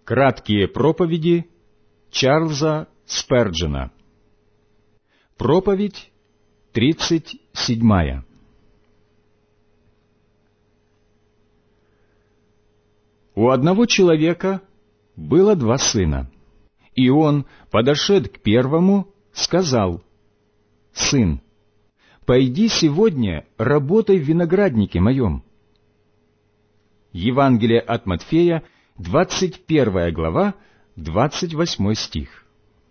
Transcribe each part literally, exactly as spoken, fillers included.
Краткие проповеди Чарльза Сперджена. Проповедь тридцать седьмая. У одного человека было два сына, и он, подошед к первому, сказал: «Сын, пойди сегодня работай в винограднике моем». Евангелие от Матфея, двадцать первая глава, двадцать восьмой стих.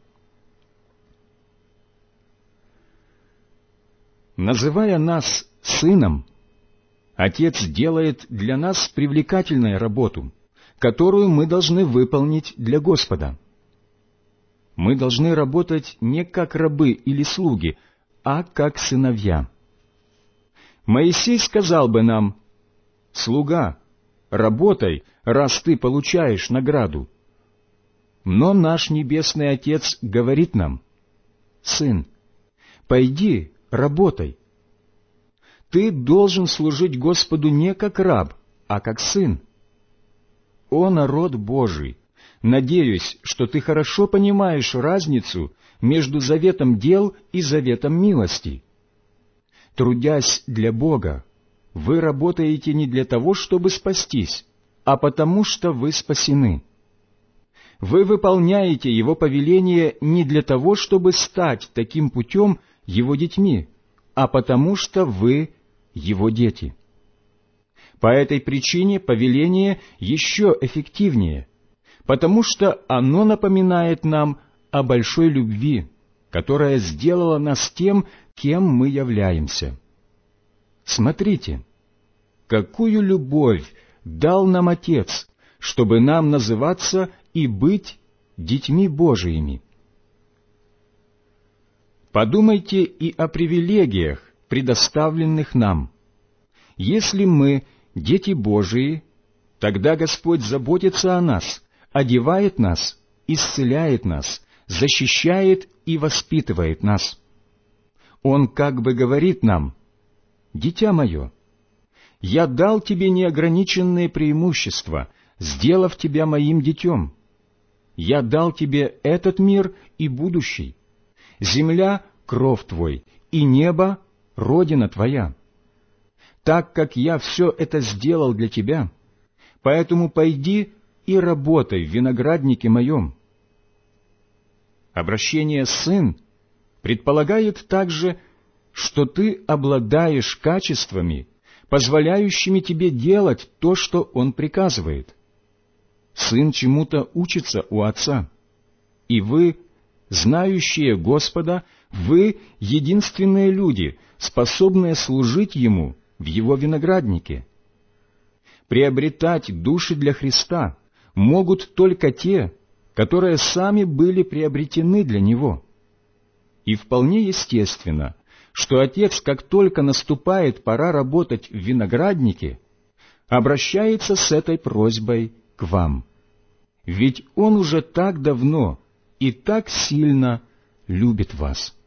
Называя нас сыном, Отец делает для нас привлекательную работу, которую мы должны выполнить для Господа. Мы должны работать не как рабы или слуги, а как сыновья. Моисей сказал бы нам: «Слуга, работай, раз ты получаешь награду». Но наш Небесный Отец говорит нам: «Сын, пойди, работай». Ты должен служить Господу не как раб, а как сын. О, народ Божий! Надеюсь, что ты хорошо понимаешь разницу между заветом дел и заветом милости. Трудясь для Бога, вы работаете не для того, чтобы спастись, а потому что вы спасены. Вы выполняете Его повеление не для того, чтобы стать таким путем Его детьми, а потому что вы Его дети. По этой причине повеление еще эффективнее, потому что оно напоминает нам о большой любви, которая сделала нас тем, кем мы являемся. Смотрите, какую любовь дал нам Отец, чтобы нам называться и быть детьми Божиими. Подумайте и о привилегиях, предоставленных нам. Если мы дети Божии, тогда Господь заботится о нас, одевает нас, исцеляет нас, защищает и воспитывает нас. Он как бы говорит нам: «Дитя мое, я дал тебе неограниченные преимущества, сделав тебя моим детем. Я дал тебе этот мир и будущий. Земля — кров твой, и небо — родина твоя. Так как я все это сделал для тебя, поэтому пойди и работай в винограднике моем». Обращение «сын» предполагает также, что ты обладаешь качествами, позволяющими тебе делать то, что он приказывает. Сын чему-то учится у отца, и вы, знающие Господа, вы единственные люди, способные служить Ему в Его винограднике. Приобретать души для Христа могут только те, которые сами были приобретены для Него. И вполне естественно, что Отец, как только наступает пора работать в винограднике, обращается с этой просьбой к вам. Ведь Он уже так давно и так сильно любит вас.